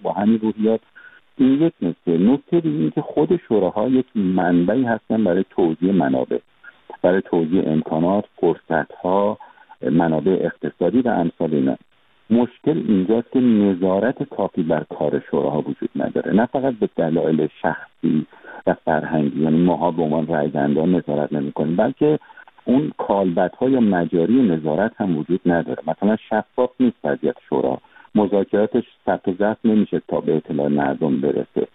با همین روحیات. این یک نکته این که خود شوراها یک منبعی هستن برای توزیع منابع، برای توزیع امکانات، فرصت‌ها، منابع اقتصادی و امثال اینا. مشکل اینجاست که نظارت کافی بر کار شوراها وجود نداره، نه فقط به دلایل شخصی و فرهنگی، یعنی ماها به عنوان رای‌دهندگان نظارت نمی‌کنیم، بلکه اون کالبدها یا مجاری نظارت هم وجود نداره. مثلا شفاف نیست وضعیت شورا، مذاکراتش ثبت و ضبط نمیشه تا به اطلاع مردم برسه،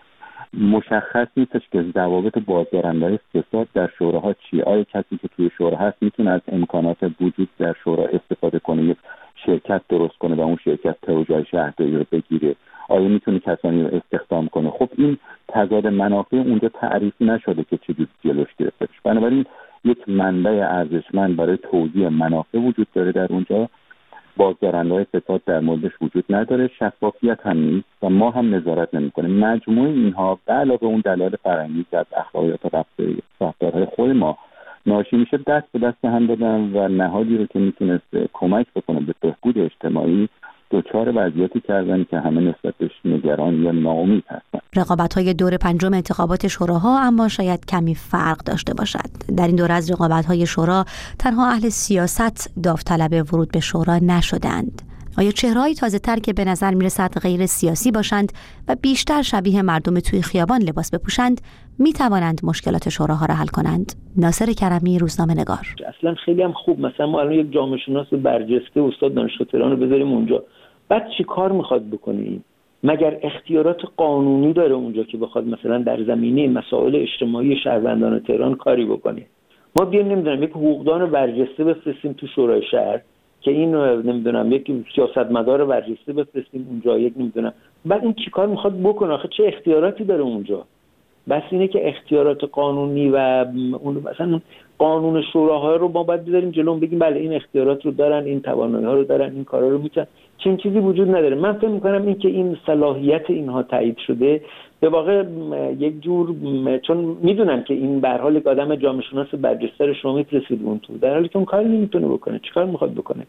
مشخص نیستش که ضوابط بازدارنده‌های فساد در شوراها چیه. آیا کسی که توی شورا هست میتونه از امکانات وجود در شورا استفاده کنه، یک شرکت درست کنه و اون شرکت پروژه شهرداری رو بگیره؟ آیا میتونه کسانی رو استخدام کنه؟ خب این تضاد منافع اونجا تعریف نشده که چجوری جلوش گرفته بشه. بنابراین یک منبع ارزشمند برای توزیع منافع وجود داره در اونجا، بازدارنده‌های فساد در موردش وجود نداره، شفافیت هم نیست و ما هم نظارت نمی‌کنیم. مجموع اینها به علاوه اون دلایل فرهنگی که از اخلاقیات و رفتارهای خود ما ناشی میشه، دست به دست هم دادن و نهادی رو که میتونست کمک بکنه به بهبود اجتماعی دچار وضعیتی کردن که همه نسبتش نگران یا ناامید هستن. رقابت‌های دور پنجم انتخابات شوراها اما شاید کمی فرق داشته باشد. در این دوره از رقابت‌های شورا تنها اهل سیاست داوطلب ورود به شورا نشدند. آیا چهره‌های تازه‌تر که به نظر می‌رسد غیر سیاسی باشند و بیشتر شبیه مردم توی خیابان لباس بپوشند می‌توانند مشکلات شوراها را حل کنند؟ ناصر کرمی، روزنامه‌نگار. اصلا خیلی هم خوب، مثلا ما الان یک جامعه شناس برجسته استاد دانشگاه تهران رو بذاریم اونجا، بعد چی کار میخواد بکنیم؟ مگر اختیارات قانونی داره اونجا که بخواد مثلا در زمینه مسائل اجتماعی شهروندان تهران کاری بکنه؟ ما بیایم نمیدونم یک حقوقدان برجسته بفرستیم تو شورای شهر که این نمیدونم یک سیاستمدار برجسته بفرستیم اونجا، یک نمیدونم، بعد این چی کار میخواد بکنه؟ آخه چه اختیاراتی داره اونجا؟ بس اینه که اختیارات قانونی و اون مثلا قانون شوراها رو ما باید بذاریم جلو، بگیم بله این اختیارات رو دارن، این توانایی‌ها رو دارن، این کارا رو میتونن. چنین چیزی وجود نداره. من فکر می‌کنم این که این صلاحیت اینها تایید شده به واقع یک جور، چون میدونن که این به هر حال یک آدم جامعه شناس برجسته رو شما می‌فرستید اون تو، در حالی که اون کاری نمیتونه بکنه. چیکار می‌خواد بکنه؟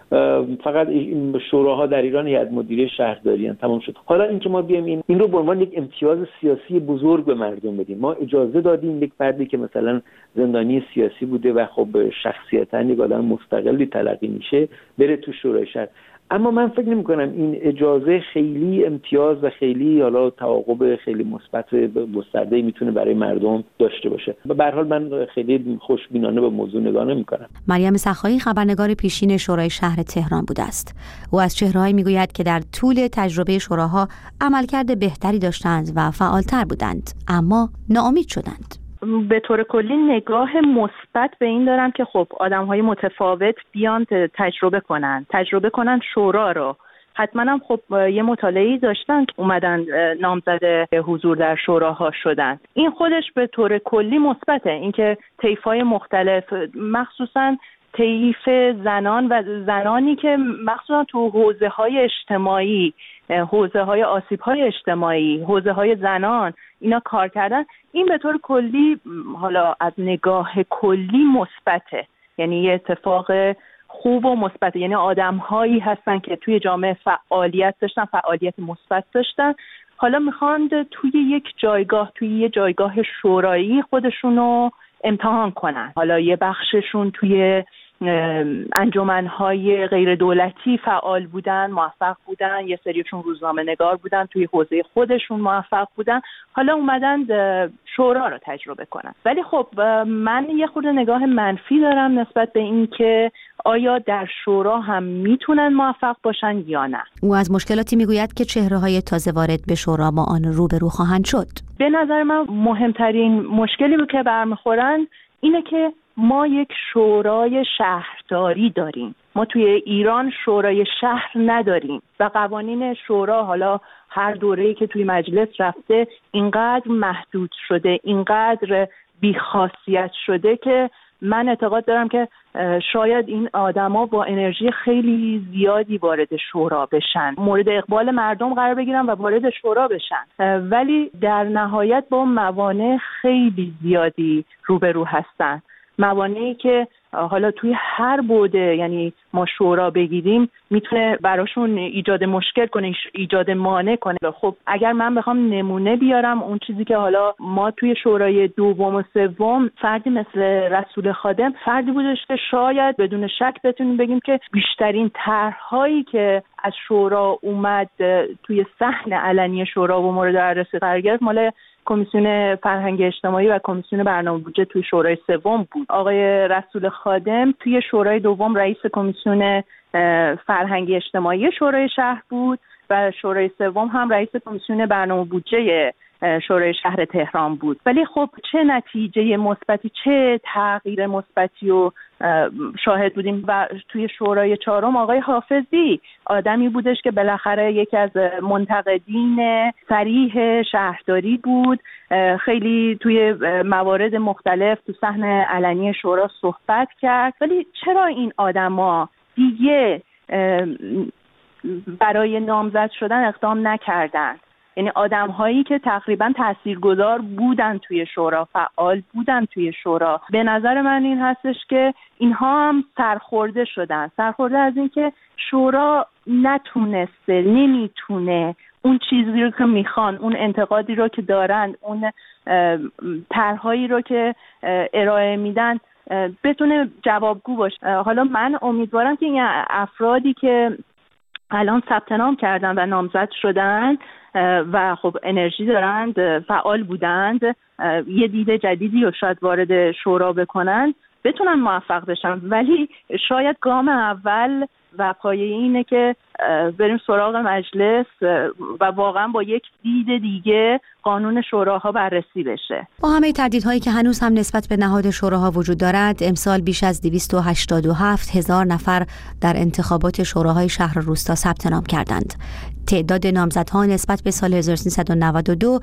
فقط این شوراها در ایران هیئت مدیره شهرداری ان، تمام شد. حالا اینکه ما بیایم این رو به عنوان یک امتیاز سیاسی بزرگ به مردم بدیم، ما اجازه دادیم یک فردی که مثلا زندانی سیاسی بوده و خب شخصیتاً یک آدم مستقلی تلقی میشه بره تو شورای شهر، اما من فکر نمی‌کنم این اجازه خیلی امتیاز و خیلی حالا تعاقب خیلی مثبت گسترده‌ای میتونه برای مردم داشته باشه. به هر حال من خیلی خوشبینانه به موضوع نگاه نمی‌کنم. مریم سخایی خبرنگار پیشین شورای شهر تهران بوده است. او از چهره‌هایی میگوید که در طول تجربه شوراها عملکرد بهتری داشتند و فعالتر بودند، اما ناامید شدند. به طور کلی نگاه مثبت به این دارم که خب آدم‌های متفاوت بیان تجربه کنن شورا رو. حتما هم خب یه مطالعه‌ای داشتن که اومدن نامزد حضور در شوراها شدن. این خودش به طور کلی مثبته، اینکه طیف‌های مختلف، مخصوصاً طیف زنان و زنانی که مخصوصاً تو حوزه‌های اجتماعی، حوزه‌های آسیب‌های اجتماعی، حوزه‌های زنان اینا کار کردن، این به طور کلی حالا از نگاه کلی مثبته، یعنی یه اتفاق خوب و مثبته، یعنی آدم‌هایی هستن که توی جامعه فعالیت داشتن، فعالیت مثبت داشتن، حالا میخوان توی یه جایگاه شورایی خودشونو امتحان کنن. حالا یه بخششون توی انجمن‌های غیر دولتی فعال بودن، موفق بودن، یه سریشون روزنامه‌نگار بودن، توی حوزه خودشون موفق بودن، حالا اومدن شورا رو تجربه کنن. ولی خب من یه خورده نگاه منفی دارم نسبت به این که آیا در شورا هم میتونن موفق باشن یا نه. او از مشکلاتی میگوید که چهره‌های تازه وارد به شورا با آن روبرو خواهند شد. به نظر من مهمترین مشکلی رو که برمیخورن اینه که ما یک شورای شهرداری داریم. ما توی ایران شورای شهر نداریم و قوانین شورا حالا هر دوره‌ای که توی مجلس رفته اینقدر محدود شده، اینقدر بی‌خاصیت شده که من اعتقاد دارم که شاید این آدما با انرژی خیلی زیادی وارد شورا بشن، مورد اقبال مردم قرار بگیرن و وارد شورا بشن، ولی در نهایت با موانع خیلی زیادی روبرو هستن، موانعی که حالا توی هر بوده یعنی ما شورا بگیریم میتونه براشون ایجاد مشکل کنه، ایجاد مانع کنه. خب اگر من بخوام نمونه بیارم، اون چیزی که حالا ما توی شورای دوم و سوم فردی مثل رسول خادم فردی بودش که شاید بدون شک بتونیم بگیم که بیشترین طرح‌هایی که از شورا اومد توی صحن علنی شورا و مورد بررسی قرار گرفت مال کمیسیون فرهنگ اجتماعی و کمیسیون برنامه بودجه توی شورای سوم بود. آقای رسول خادم توی شورای دوم رئیس کمیسیون فرهنگ اجتماعی شورای شهر بود و شورای سوم هم رئیس کمیسیون برنامه بودجه شورای شهر تهران بود. ولی خب چه نتیجه مثبتی، چه تغییر مثبتی رو شاهد بودیم. و توی شورای چهارم آقای حافظی آدمی بودش که بالاخره یکی از منتقدین صریح شهرداری بود، خیلی توی موارد مختلف تو صحن علنی شورا صحبت کرد. ولی چرا این آدما دیگه برای نامزد شدن اقدام نکردن؟ یعنی آدم هایی که تقریبا تاثیرگذار بودن توی شورا، فعال بودن توی شورا. به نظر من این هستش که اینها هم سرخورده شدن، سرخورده از این که شورا نتونسته، نمیتونه اون چیزی رو که میخوان، اون انتقادی رو که دارن، اون طرحهایی رو که ارائه میدن بتونه جوابگو باشه. حالا من امیدوارم که این افرادی که الان ثبت نام کردن و نامزد شدن و خب انرژی دارند، فعال بودند، یه دید جدیدی رو شاید وارد شورا بکنن، بتونن موفق بشن. ولی شاید گام اول و پایه اینه که بریم سراغ مجلس و واقعا با یک دید دیگه قانون شوراها بررسی بشه. با همه تردیدهایی که هنوز هم نسبت به نهاد شوراها وجود دارد، امسال بیش از 287,000 نفر در انتخابات شوراهای شهر و روستا ثبت نام کردند. تعداد نامزدها نسبت به سال 1392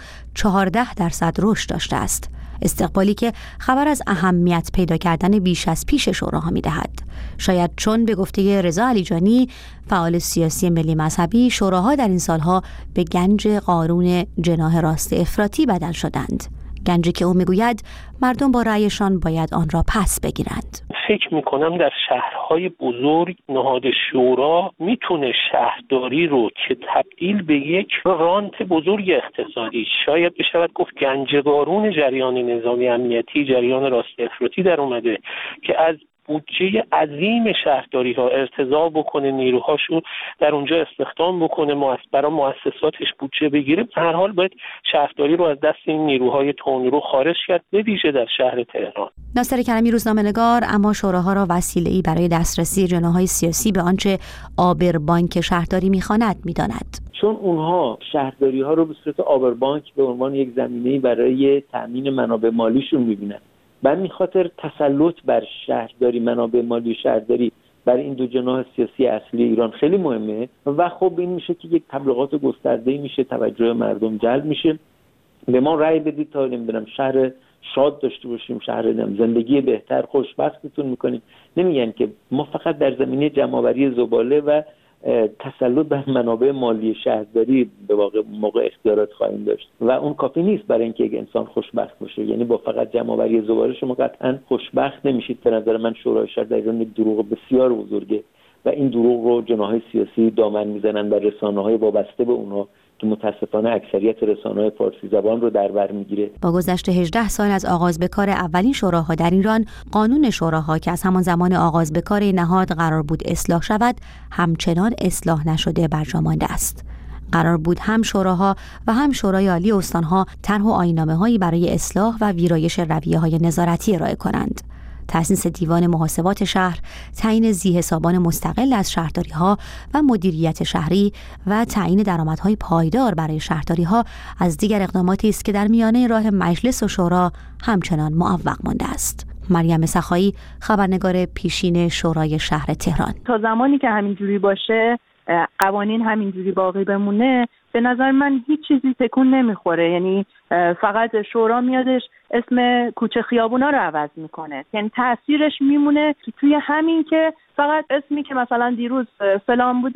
14% رشد داشته است. استقبالی که خبر از اهمیت پیدا کردن بیش از پیش شوراها می‌دهد. شاید چون به گفته رضا علیجانی، فعال سیاسی ملی مذهبی، شوراها در این سالها به گنج قارون جناح راست افراطی بدل شدند. گنجی که او میگوید مردم با رأیشان باید آن را پس بگیرند. فکر میکنم در شهرهای بزرگ نهاد شورا میتونه شهرداری رو که تبدیل به یک رانت بزرگ اقتصادی، شاید بشود گفت گنجگارون جریان نظامی امنیتی، جریان راست افراطی در اومده که از بودجه عظیم شهرداری ها ارتضاع بکنه، نیروهاشو در اونجا استخدام بکنه، برای مؤسساتش بودجه بگیره. هر حال باید شهرداری رو از دست این نیروهای تندرو خارج کرد، به ویژه در شهر تهران. ناصر کرمی روزنامه‌نگار اما شوراها را وسیله‌ای برای دسترسی جناح‌های سیاسی به آنچه آبربانک شهرداری می‌خواند می‌داند. چون اونها شهرداری ها رو به صورت آبربانک به عنوان یک زمینه‌ای برای تامین منابع مالیشون می‌بینن. به این خاطر تسلط بر شهرداری، منابع مالی شهرداری بر این دو جناح سیاسی اصلی ایران خیلی مهمه و خب این میشه که یک تبلیغات گسترده میشه، توجه مردم جلب میشه. به ما رأی بدید تا نمیدونم شهر شاد داشته باشیم، شهر زندگی بهتر، خوشبختتون میکنیم. نمیگن که ما فقط در زمینه جمع‌آوری زباله و تسلط بر منابع مالی شهرداری به واقع موقع اختیارات خواهیم داشت و اون کافی نیست برای اینکه یک انسان خوشبخت باشه. یعنی با فقط جمع‌آوری زباله شما قطعا خوشبخت نمیشید. به نظر من شورای شهر در ایران دروغ بسیار بزرگه و این دروغ رو جناح‌های سیاسی دامن میزنن و رسانه‌های وابسته به اونها که متاسفانه اکثریت رسانه‌های فارسی زبان رو در بر میگیره. با گذشت 18 سال از آغاز به کار اولین شوراها در ایران، قانون شوراها که از همان زمان آغاز به کار نهاد قرار بود اصلاح شود، همچنان اصلاح نشده برجا مانده است. قرار بود هم شوراها و هم شورای عالی استانها طرح و آیین‌نامه‌هایی برای اصلاح و ویرایش رویه‌های نظارتی ارائه کنند. تأسیس دیوان محاسبات شهر، تعیین ذی‌حسابان مستقل از شهرداری‌ها و مدیریت شهری و تعیین درآمدهای پایدار برای شهرداری‌ها از دیگر اقداماتی است که در میانه راه مجلس و شورا همچنان معوق مانده است. مریم سخایی، خبرنگار پیشین شورای شهر تهران. تا زمانی که همینجوری باشه، قوانین همینجوری باقی بمونه، به نظر من هیچ چیزی تکون نمیخوره. یعنی فقط شورا میادش اسم کوچه خیابونا رو عوض میکنه، یعنی تاثیرش میمونه که توی همین که فقط اسمی که مثلا دیروز فلان بوده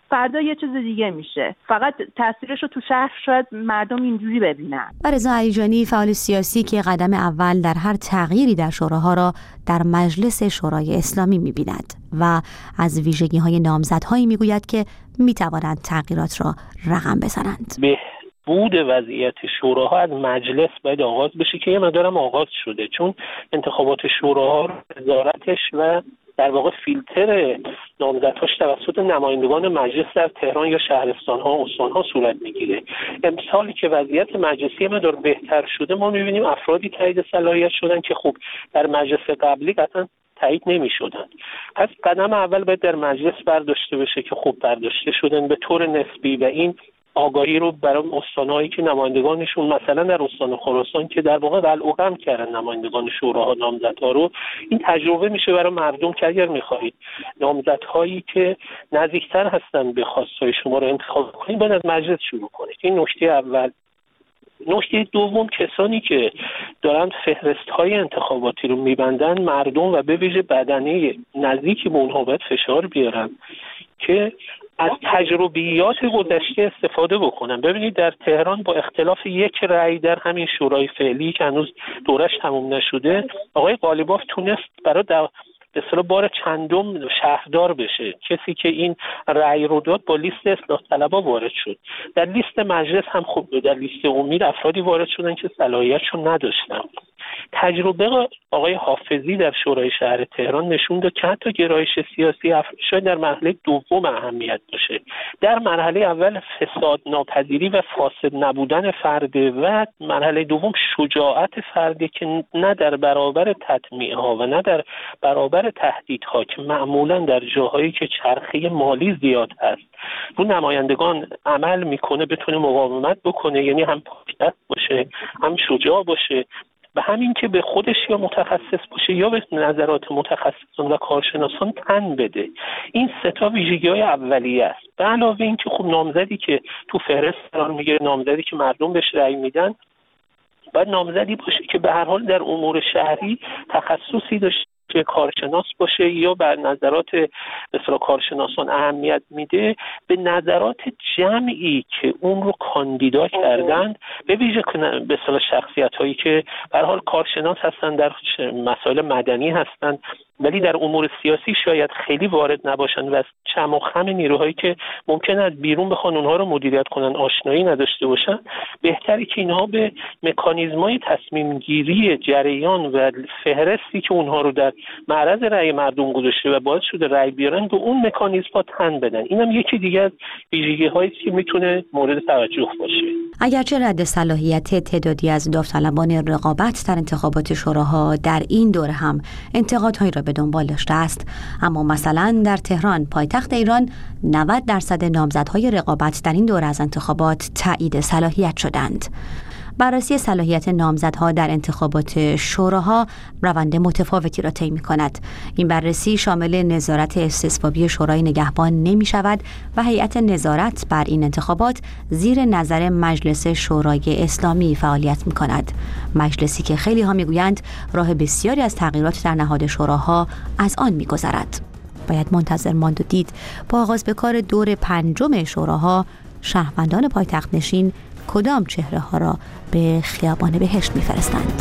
فردا یه چیز دیگه میشه. فقط تاثیرش رو تو شهر شاید مردم اینجوری ببینن. رضا علیجانی، فعال سیاسی که قدم اول در هر تغییری در شوراها را در مجلس شورای اسلامی می‌بیند و از ویژگی‌های نامزدهایی می‌گوید که می‌توانند تغییرات را رقم بزنند. بود وضعیت شوراها از مجلس باید آغاز بشه که یه مقدارم آغاز شده، چون انتخابات شوراها وزارتش و در واقع فیلتر نامزدهاش توسط نمایندگان مجلس در تهران یا شهرستان‌ها و استان‌ها صورت میگیره. امسالی که وضعیت مجلسی مقدار بهتر شده، ما می‌بینیم افرادی تایید صلاحیت شدن که خب در مجلس قبلی قطعا تایید نمی‌شدن. پس قدم اول باید در مجلس برداشته بشه که خب برداشته شدن به طور نسبی و این آگاهی رو برای استان‌هایی که نمایندگانشون مثلا در استان خراسان که در واقع قلعه‌قم کردن نمایندگان شوراها نامزدها رو، این تجربه میشه برای مردم که اگر می‌خواهید نامزدهایی که نزدیکتر هستن به خواستهای شما رو انتخاب کنید، باید از مجلس شروع کنید. این نکته اول. نکته دوم، کسانی که دارن فهرست‌های انتخاباتی رو می‌بندن، مردم و به ویژه بدنه نزدیکی به اونها باید فشار بیارن که از تجربیات گذشته استفاده بکنن. ببینید در تهران با اختلاف یک رأی در همین شورای فعلی که هنوز دورش تموم نشده، آقای قالیباف تونست برای به اصطلاح بار چندم شهردار بشه. کسی که این رأی رو داد با لیست اصلاح طلبها وارد شد. در لیست مجلس هم خب در لیست امید افرادی وارد شدن که صلاحیتشون نداشتن. تجربه آقای حافظی در شورای شهر تهران نشون داد که حتی گرایش سیاسی افراد شاید در مرحله دوم اهمیت داشته. در مرحله اول فساد ناپذیری و فاسد نبودن فرده و مرحله دوم شجاعت فرده که نه در برابر تطمیع‌ها و نه در برابر تهدیدها که معمولا در جاهایی که چرخه مالی زیاد هست رو نمایندگان عمل میکنه بتونه مقاومت بکنه، یعنی هم پاکدست باشه، هم شجاع باشه و همین که به خودش یا متخصص باشه یا به نظرات متخصصان و کارشناسان تن بده. این سه تا ویژگی‌های اولیه است. به علاوه این که خب نامزدی که تو فهرست قرار میگیره، نامزدی که مردم بهش رأی میدن، باید نامزدی باشه که به هر حال در امور شهری تخصصی داشته، که کارشناس باشه یا به نظرات مثلا کارشناسان اهمیت میده، به نظرات جمعی که اون رو کاندیدا کردند، به ویژه به اصطلاح شخصیت‌هایی که به هر حال کارشناس هستن، در مسائل مدنی هستن ولی در امور سیاسی شاید خیلی وارد نباشن و از چم و خم نیروهایی که ممکنه از بیرون بخوان اونها رو مدیریت کنن آشنایی نداشته باشن. بهتره که اینها به مکانیزم‌های تصمیم گیری جریان و فهرستی که اونها رو در معرض رأی مردم گذاشته و باعث شده رأی بیارن به اون مکانیزم‌ها تن بدن. اینم یکی دیگه از ویژگی‌هایی که میتونه مورد توجه باشه. اگرچه رد صلاحیت تعدادی از داوطلبان رقابت در انتخابات شوراها در این دوره هم انتقادهایی را به دنبال داشته است، اما مثلا در تهران پایتخت ایران 90% نامزدهای رقابت در این دوره از انتخابات تایید صلاحیت شدند. بررسی صلاحیت نامزدها در انتخابات شوراها روند متفاوتی را طی می‌کند. این بررسی شامل نظارت استصوابی شورای نگهبان نمی‌شود و هیئت نظارت بر این انتخابات زیر نظر مجلس شورای اسلامی فعالیت می‌کند. مجلسی که خیلی ها می‌گویند راه بسیاری از تغییرات در نهاد شوراها از آن می‌گذرد. باید منتظر ماند و دید با آغاز به کار دور پنجم شوراها شهروندان پایتخت نشین کدام چهره ها را به خیابان بهشت می‌فرستند.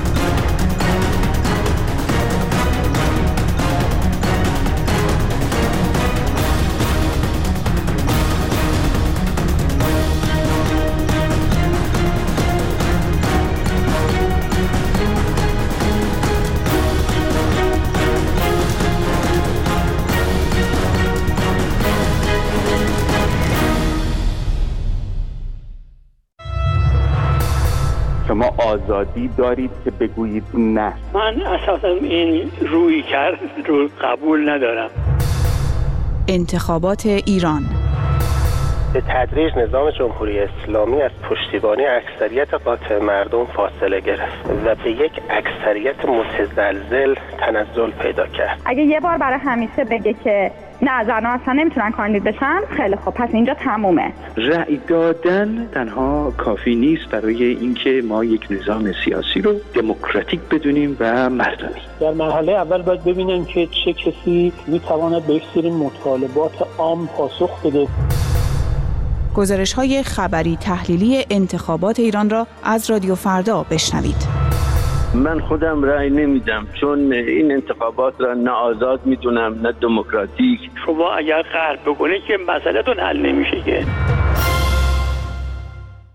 شما آزادی دارید که بگویید نه. من اساسا این روی کرد رو قبول ندارم. انتخابات ایران به تدریج نظام جمهوری اسلامی از پشتیبانی اکثریت قاطع مردم فاصله گرفت و به یک اکثریت متزلزل تنزل پیدا کرد. اگه یه بار برای همیشه بگه که نه زن‌ها اصلا نمیتونن کاندید بشن. خیلی خب پس اینجا تمومه. رأی دادن تنها کافی نیست برای اینکه ما یک نظام سیاسی رو دموکراتیک بدونیم و مردمی. در مرحله اول باید ببینیم که چه کسی میتواند به یک سری مطالبات عام پاسخ بده. گزارش‌های خبری تحلیلی انتخابات ایران را از رادیو فردا بشنوید. من خودم رأی نمیدم چون این انتخابات را نه آزاد میدونم نه دموکراتیک. شما اگر قهر بکنید که مسئله‌تون حل نمیشه که.